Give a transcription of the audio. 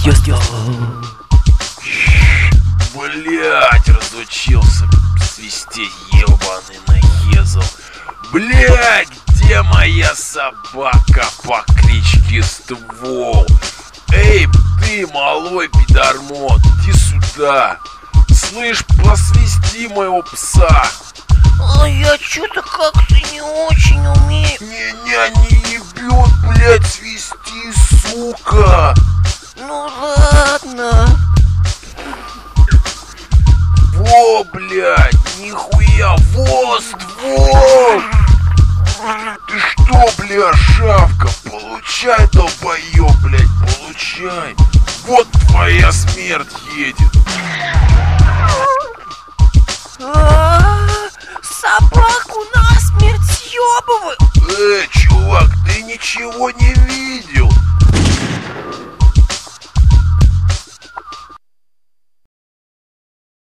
Йо-йо. Блять, разучился свистеть, ебаный нахезл. Блять, где моя собака по кличке Ствол? Эй, ты, малой пидормот, иди сюда. Слышь, посвисти моего пса. А я что-то как-то не очень умею. Меня не ебет, блять, свисти, сука. Ну ладно. Во, блядь, нихуя, во, ствол! Ты что, бля, шавка, получай, долбоёб, блядь, получай! Вот твоя смерть едет! Собаку насмерть съебывают. Чувак, ты ничего не видишь?